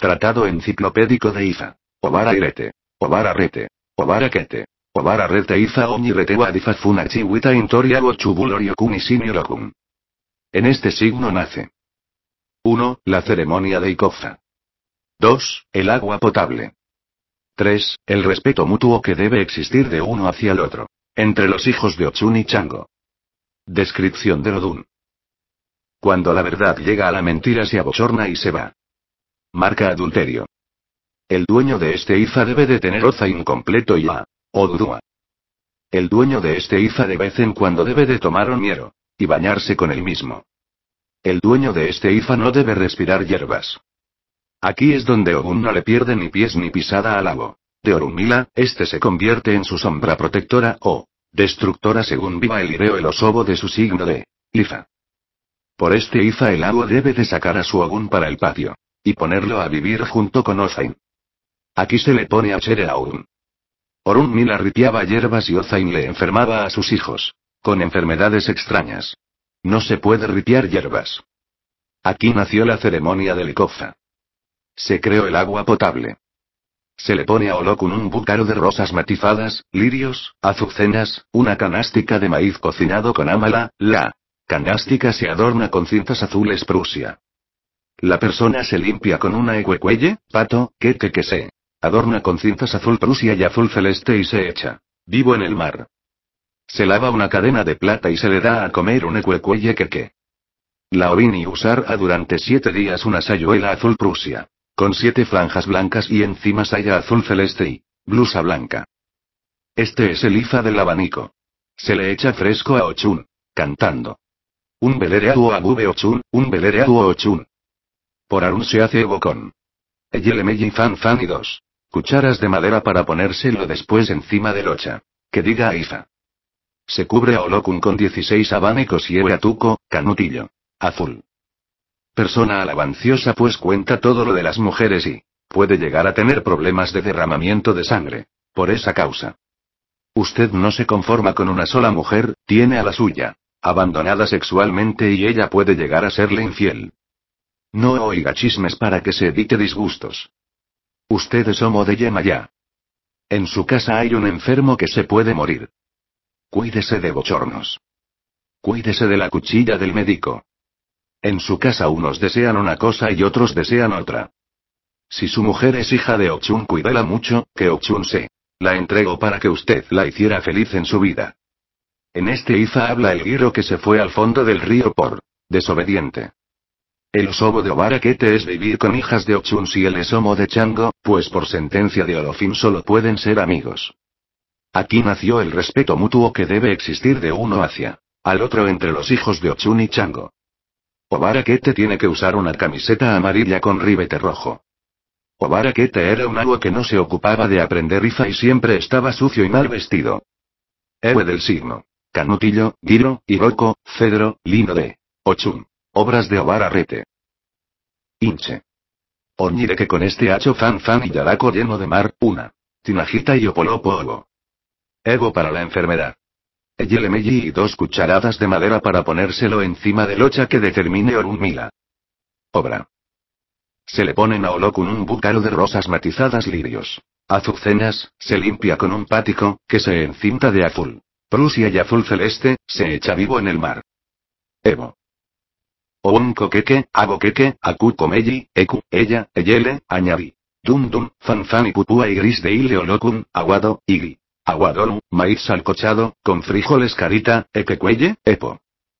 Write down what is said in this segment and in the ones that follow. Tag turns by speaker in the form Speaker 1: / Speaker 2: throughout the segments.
Speaker 1: Tratado enciclopédico de Ifa. Obara irete. Obara rete. Obara kete. Obara rete Ifa oñi rete wadifa funachi wita intoria wo chubulorio kun isinio. En este signo nace. 1. La ceremonia de Ikofa. 2. El agua potable. 3. El respeto mutuo que debe existir de uno hacia el otro. Entre los hijos de Ochun y Chango. Descripción del Odún. Cuando la verdad llega a la mentira se abochorna y se va. Marca adulterio. El dueño de este Ifa debe de tener oza incompleto y a Odudua. El dueño de este Ifa de vez en cuando debe de tomar oñero, y bañarse con él mismo. El dueño de este Ifa no debe respirar hierbas. Aquí es donde Ogún no le pierde ni pies ni pisada al lago. De Orunmila, este se convierte en su sombra protectora o destructora según viva el Ireo el osobo de su signo de Ifa. Por este Ifa el agua debe de sacar a su Ogún para el patio, y ponerlo a vivir junto con Ozain. Aquí se le pone a Chere a Ogún. Orunmila ripiaba hierbas y Ozain le enfermaba a sus hijos, con enfermedades extrañas. No se puede ripiar hierbas. Aquí nació la ceremonia del Ikofa. Se creó el agua potable. Se le pone a Olokun un búcaro de rosas matizadas, lirios, azucenas, una canástica de maíz cocinado con ámala, la canástica se adorna con cintas azules Prusia. La persona se limpia con una ecuecuelle, pato, que se adorna con cintas azul Prusia y azul celeste y se echa vivo en el mar. Se lava una cadena de plata y se le da a comer un ecuecuelle que. La ovini usar a durante 7 días una sayuela azul Prusia. Con 7 franjas blancas y encima saya azul celeste y blusa blanca. Este es el Ifa del abanico. Se le echa fresco a Ochun, cantando. Un belereau a bube Ochun, un belereau Ochun. Por Arun se hace Ego con Eyelemeyi fan fan y 2 cucharas de madera para ponérselo después encima del ocha. Que diga a Ifa. Se cubre a Olokun con 16 abanicos y Eweatuco, canutillo. Azul. Persona alabanciosa pues cuenta todo lo de las mujeres y puede llegar a tener problemas de derramamiento de sangre. Por esa causa. Usted no se conforma con una sola mujer, tiene a la suya, abandonada sexualmente y ella puede llegar a serle infiel. No oiga chismes para que se evite disgustos. Usted es homo de Yemaya. En su casa hay un enfermo que se puede morir. Cuídese de bochornos. Cuídese de la cuchilla del médico. En su casa unos desean una cosa y otros desean otra. Si su mujer es hija de Ochun, cuídela mucho, que Ochun se la entregó para que usted la hiciera feliz en su vida. En este Ifa habla el guiro que se fue al fondo del río por desobediente. El osobo de Obaraquete es vivir con hijas de Ochun si él es homo de Chango, pues por sentencia de Olofin solo pueden ser amigos. Aquí nació el respeto mutuo que debe existir de uno hacia al otro entre los hijos de Ochun y Chango. Obaraquete tiene que usar una camiseta amarilla con ribete rojo. Obaraquete era un mago que no se ocupaba de aprender Ifa y siempre estaba sucio y mal vestido. Héroe del signo. Canutillo, Giro, Iroko, Cedro, Lino de Ochun. Obras de Obararrete. Inche. Oñire que con este hacho fan fan y yaraco lleno de mar, una. Tinajita y opolopo ogo. Ego para la enfermedad. Eyelemeyi y 2 cucharadas de madera para ponérselo encima del ocha que determine Orunmila. Obra. Se le ponen a Olokun un búcaro de rosas matizadas lirios. Azucenas, se limpia con un pático, que se encinta de azul. Prusia y azul celeste, se echa vivo en el mar. Evo. Ounko keke, ago keke, aku komeyi, eku, ella, eyele, añadí. Dum dum, fan fan y pupúa y gris de ile Olokun, aguado, igi. Aguadonu, maíz salcochado, con frijoles carita, equecuelle, epo.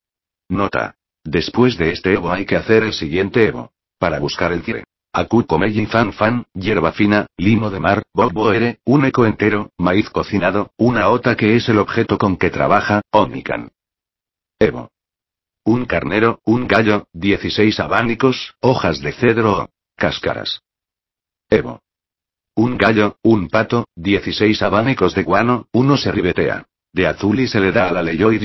Speaker 1: Nota. Después de este Evo hay que hacer el siguiente Evo. Para buscar el kire. Aku komeyi fan fan, hierba fina, limo de mar, boere, un eco entero, maíz cocinado, una ota que es el objeto con que trabaja, omikan. Evo. Un carnero, un gallo, 16 abanicos, hojas de cedro o cáscaras. Evo. Un gallo, un pato, 16 abanicos de guano, uno se ribetea. De azul y se le da a la leyoy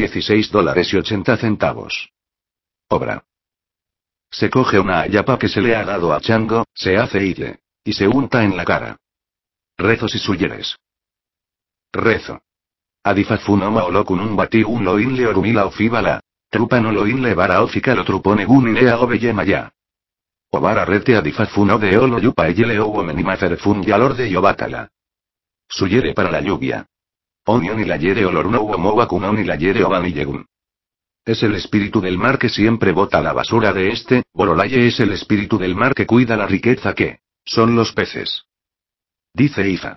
Speaker 1: $16.80. Obra. Se coge una ayapa que se le ha dado a Chango, se hace ille. Y se unta en la cara. Rezos y suyeres. Rezo. Adifafunoma olokun un bati un loin le orumila ofibala. Trupa no loin le vara ofika lo trupone gun inea obeyemaya. Obara rete adifafuno de olo yupa eyele owo menimaferfun yalor de yobatala. Suyere para la lluvia. Onion y la yere oloruno uomowakunon y la yere obaniyegun. Es el espíritu del mar que siempre bota la basura de este, Borolaye es el espíritu del mar que cuida la riqueza que son los peces. Dice Ifa.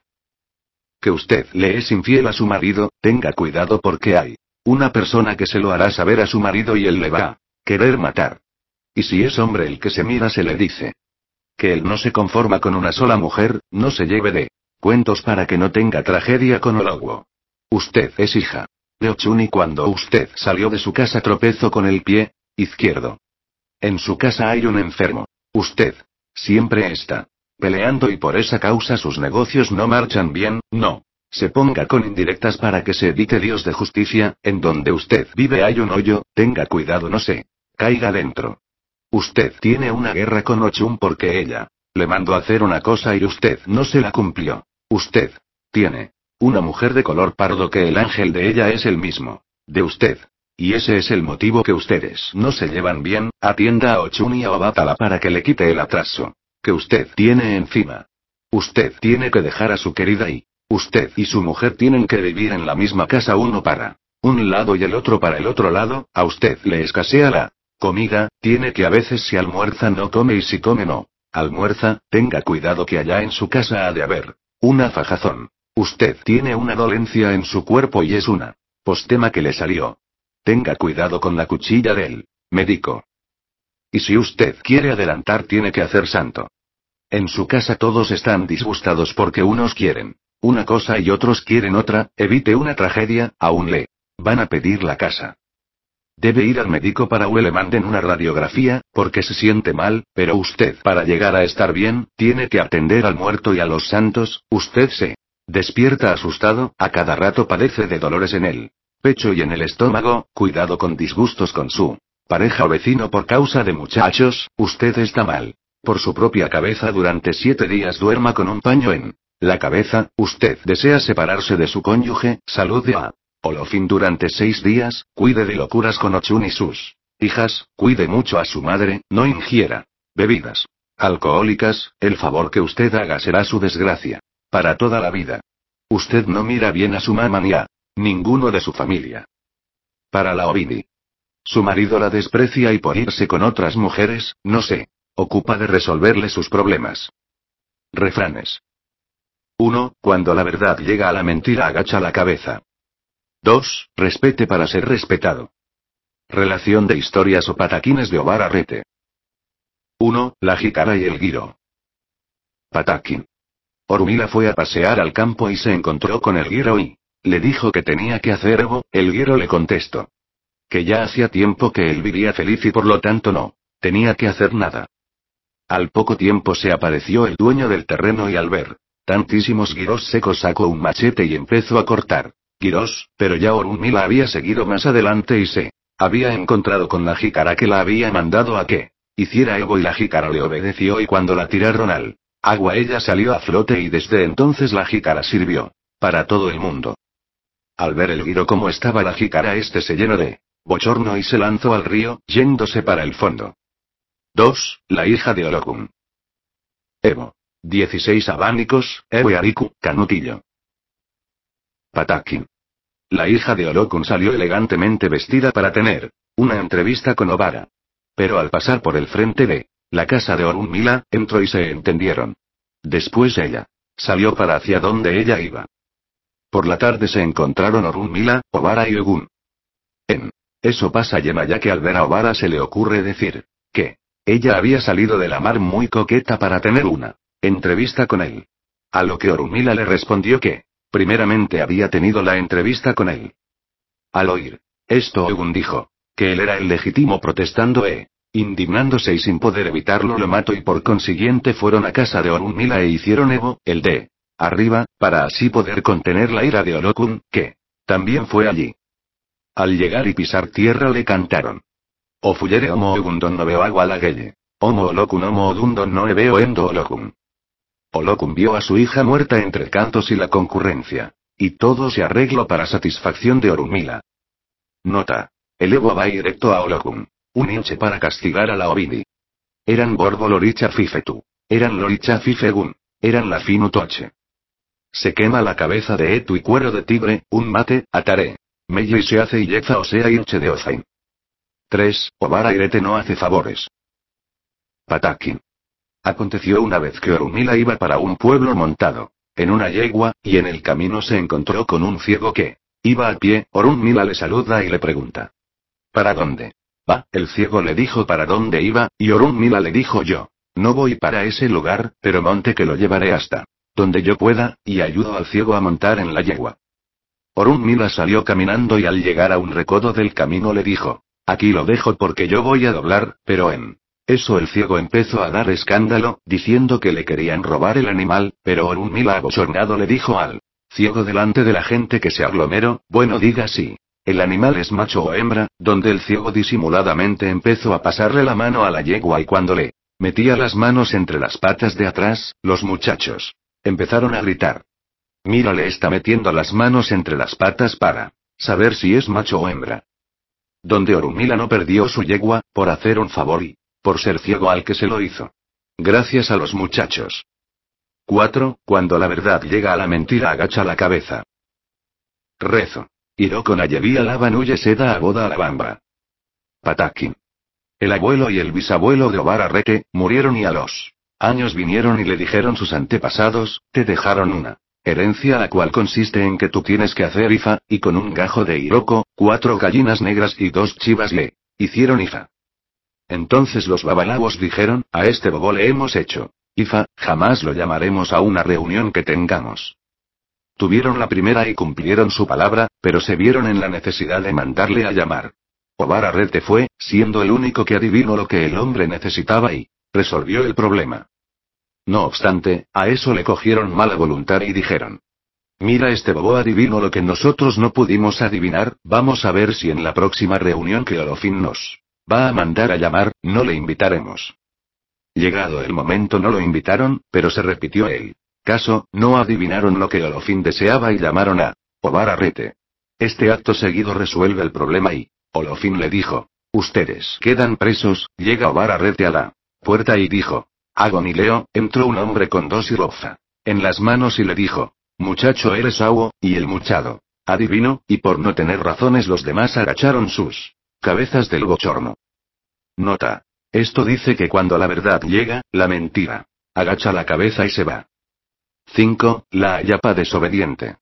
Speaker 1: Que usted le es infiel a su marido, tenga cuidado porque hay una persona que se lo hará saber a su marido y él le va a querer matar. Y si es hombre el que se mira se le dice que él no se conforma con una sola mujer, no se lleve de cuentos para que no tenga tragedia con Olowo. Usted es hija de Ochun y cuando usted salió de su casa tropezó con el pie izquierdo. En su casa hay un enfermo. Usted siempre está peleando y por esa causa sus negocios no marchan bien, no. Se ponga con indirectas para que se evite Dios de justicia, en donde usted vive hay un hoyo, tenga cuidado no se caiga dentro. Usted tiene una guerra con Ochun porque ella le mandó a hacer una cosa y usted no se la cumplió. Usted tiene una mujer de color pardo que el ángel de ella es el mismo de usted. Y ese es el motivo que ustedes no se llevan bien, atienda a Ochun y a Obatala para que le quite el atraso que usted tiene encima. Usted tiene que dejar a su querida y usted y su mujer tienen que vivir en la misma casa uno para un lado y el otro para el otro lado, a usted le escasea la comida, tiene que a veces si almuerza no come y si come no almuerza, tenga cuidado que allá en su casa ha de haber una fajazón. Usted tiene una dolencia en su cuerpo y es una postema que le salió. Tenga cuidado con la cuchilla del médico. Y si usted quiere adelantar tiene que hacer santo. En su casa todos están disgustados porque unos quieren una cosa y otros quieren otra, evite una tragedia, aún le van a pedir la casa. Debe ir al médico para que le manden una radiografía, porque se siente mal, pero usted para llegar a estar bien, tiene que atender al muerto y a los santos, usted se despierta asustado, a cada rato padece de dolores en el pecho y en el estómago, cuidado con disgustos con su pareja o vecino por causa de muchachos, usted está mal. Por su propia cabeza durante 7 días duerma con un paño en la cabeza, usted desea separarse de su cónyuge, salude a Olofin durante 6 días, cuide de locuras con Ochun y sus hijas, cuide mucho a su madre, no ingiera bebidas alcohólicas, el favor que usted haga será su desgracia. Para toda la vida. Usted no mira bien a su mamá ni a ninguno de su familia. Para la Ovidi. Su marido la desprecia y por irse con otras mujeres, no se ocupa de resolverle sus problemas. Refranes. 1. Cuando la verdad llega a la mentira agacha la cabeza. 2. Respete para ser respetado. Relación de historias o pataquines de Obara Rete. 1. La jícara y el guiro. Pataquín. Orumila fue a pasear al campo y se encontró con el guiro y le dijo que tenía que hacer algo, el guiro le contestó que ya hacía tiempo que él vivía feliz y por lo tanto no tenía que hacer nada. Al poco tiempo se apareció el dueño del terreno y al ver tantísimos guiros secos sacó un machete y empezó a cortar guiros, pero ya Orunmila había seguido más adelante y se había encontrado con la jícara que la había mandado a que hiciera algo y la jícara le obedeció y cuando la tiraron al agua ella salió a flote y desde entonces la jícara sirvió para todo el mundo. Al ver el guiro como estaba la jícara se llenó de bochorno y se lanzó al río, yéndose para el fondo. 2. La hija de Olokun. Evo. 16 abanicos, Eweariku, Canutillo. Patakin. La hija de Olokun salió elegantemente vestida para tener una entrevista con Obara. Pero al pasar por el frente de la casa de Orunmila, entró y se entendieron. Después ella salió para hacia donde ella iba. Por la tarde se encontraron Orunmila, Obara y Ogun. En eso pasa Yemaya que al ver a Obara se le ocurre decir que ella había salido de la mar muy coqueta para tener una entrevista con él. A lo que Orunmila le respondió que primeramente había tenido la entrevista con él. Al oír esto Ogun dijo que él era el legítimo protestando indignándose y sin poder evitarlo lo mató y por consiguiente fueron a casa de Orunmila e hicieron Evo, el de arriba, para así poder contener la ira de Olokun, que también fue allí. Al llegar y pisar tierra le cantaron. Ofuyere homo ogundon no veo agua la guelle. Homo Olokun homo ogundon no veo endo Olokun. Olokun vio a su hija muerta entre cantos y la concurrencia. Y todo se arregló para satisfacción de Orunmila. Nota. El Evo va directo a Olokun. Un hinche para castigar a la Ovidi. Eran Borbo Loricha Fifetu. Eran Loricha Fifegun. Eran la Finutoche. Se quema la cabeza de Etu y cuero de tigre, un mate, ataré. Mello y se hace y yeza o sea inche de Ozain. 3. Obara Irete no hace favores. Patakin. Aconteció una vez que Orunmila iba para un pueblo montado en una yegua, y en el camino se encontró con un ciego que iba a pie. Orunmila le saluda y le pregunta: ¿para dónde va? El ciego le dijo para dónde iba, y Orunmila le dijo: yo no voy para ese lugar, pero monte que lo llevaré hasta donde yo pueda, y ayudo al ciego a montar en la yegua. Orunmila salió caminando y al llegar a un recodo del camino le dijo: aquí lo dejo porque yo voy a doblar, pero en eso el ciego empezó a dar escándalo, diciendo que le querían robar el animal, pero Orunmila abochornado le dijo al ciego delante de la gente que se aglomeró: bueno, diga si el animal es macho o hembra, donde el ciego disimuladamente empezó a pasarle la mano a la yegua y cuando le metía las manos entre las patas de atrás, los muchachos empezaron a gritar: mira, le está metiendo las manos entre las patas para saber si es macho o hembra. Donde Orunmila no perdió su yegua, por hacer un favor y por ser ciego al que se lo hizo. Gracias a los muchachos. 4. Cuando la verdad llega a la mentira agacha la cabeza. Rezo. Iró con Ayeví alaban huye seda a boda a la bamba. Patakin. El abuelo y el bisabuelo de Obara Rete murieron y a los años vinieron y le dijeron sus antepasados: te dejaron una herencia, la cual consiste en que tú tienes que hacer ifa, y con un gajo de hiroco, 4 gallinas negras y 2 chivas le hicieron ifa. Entonces los babalabos dijeron: a este bobo le hemos hecho ifa, jamás lo llamaremos a una reunión que tengamos. Tuvieron la primera y cumplieron su palabra, pero se vieron en la necesidad de mandarle a llamar. Obara Rete fue, siendo el único que adivinó lo que el hombre necesitaba y resolvió el problema. No obstante, a eso le cogieron mala voluntad y dijeron: mira, este bobo adivinó lo que nosotros no pudimos adivinar, vamos a ver si en la próxima reunión que Olofin nos va a mandar a llamar, no le invitaremos. Llegado el momento no lo invitaron, pero se repitió el caso, no adivinaron lo que Olofin deseaba y llamaron a Obara Rete. Este acto seguido resuelve el problema y Olofin le dijo: ustedes quedan presos. Llega Obara Rete a la puerta y dijo: Agonileo. Entró un hombre con 2 hirofa en las manos y le dijo: muchacho, eres Awo, y el muchado adivino, y por no tener razones los demás agacharon sus cabezas del bochorno. Nota. Esto dice que cuando la verdad llega, la mentira agacha la cabeza y se va. 5. La Ayapa desobediente.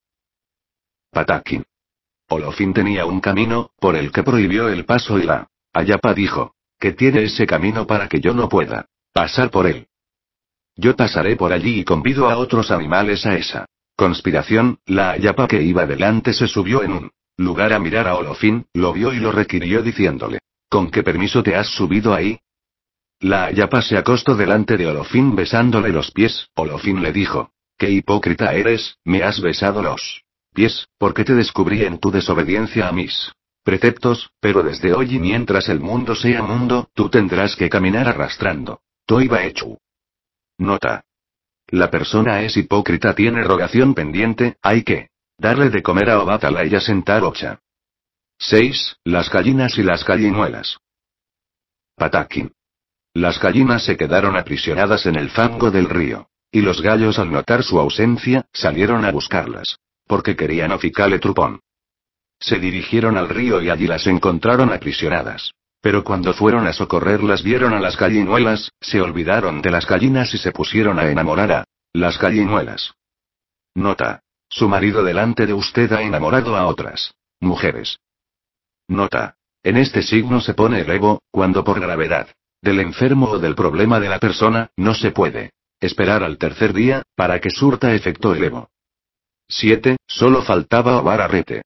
Speaker 1: Patakin. Olofin tenía un camino, por el que prohibió el paso y la Ayapa dijo: que tiene ese camino para que yo no pueda pasar por él. Yo pasaré por allí y convido a otros animales a esa conspiración. La Ayapa que iba delante se subió en un lugar a mirar a Olofin, lo vio y lo requirió diciéndole: ¿con qué permiso te has subido ahí? La Ayapa se acostó delante de Olofin besándole los pies. Olofin le dijo: qué hipócrita eres, me has besado los pies, porque te descubrí en tu desobediencia a mis preceptos, pero desde hoy y mientras el mundo sea mundo, tú tendrás que caminar arrastrando Toiba Echu. Nota. La persona es hipócrita, tiene rogación pendiente, hay que darle de comer a Obatala y asentar Ocha. 6. Las gallinas y las gallinuelas. Patakin. Las gallinas se quedaron aprisionadas en el fango del río. Y los gallos, al notar su ausencia, salieron a buscarlas. Porque querían oficale trupón. Se dirigieron al río y allí las encontraron aprisionadas. Pero cuando fueron a socorrerlas vieron a las gallinuelas, se olvidaron de las gallinas y se pusieron a enamorar a las gallinuelas. Nota. Su marido delante de usted ha enamorado a otras mujeres. Nota. En este signo se pone el ego, cuando por gravedad del enfermo o del problema de la persona, no se puede esperar al tercer día, para que surta efecto el ego. 7. Solo faltaba Obara Rete.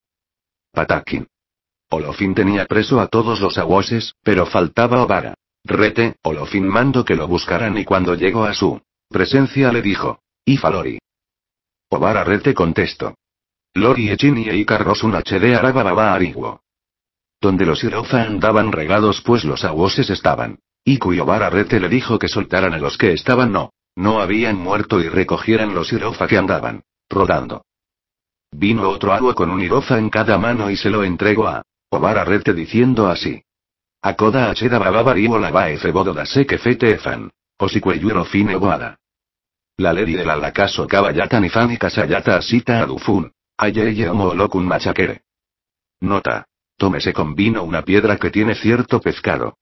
Speaker 1: Patakin. Olofin tenía preso a todos los awoses, pero faltaba Obara Rete. Olofin mandó que lo buscaran y cuando llegó a su presencia le dijo: Ifa Lori. Obara Rete contestó: Lori Echini e Icarrosun HD Arababa Ariguo. Donde los Irofa andaban regados pues los awoses estaban. Iku y Obara Rete le dijo que soltaran a los que estaban no habían muerto y recogieran los Irofa que andaban rodando. Vino otro Awo con un Irofa en cada mano y se lo entregó a Obara Rete diciendo así: Akoda acheda bababari o la bae bodo da seke fete efan. Osicueyuro fine boada. La lady de la lacaso kabayata ni fan y kasayata asita adufun. Ayeye homo olokun machakere. Nota. Tómese con vino una piedra que tiene cierto pescado.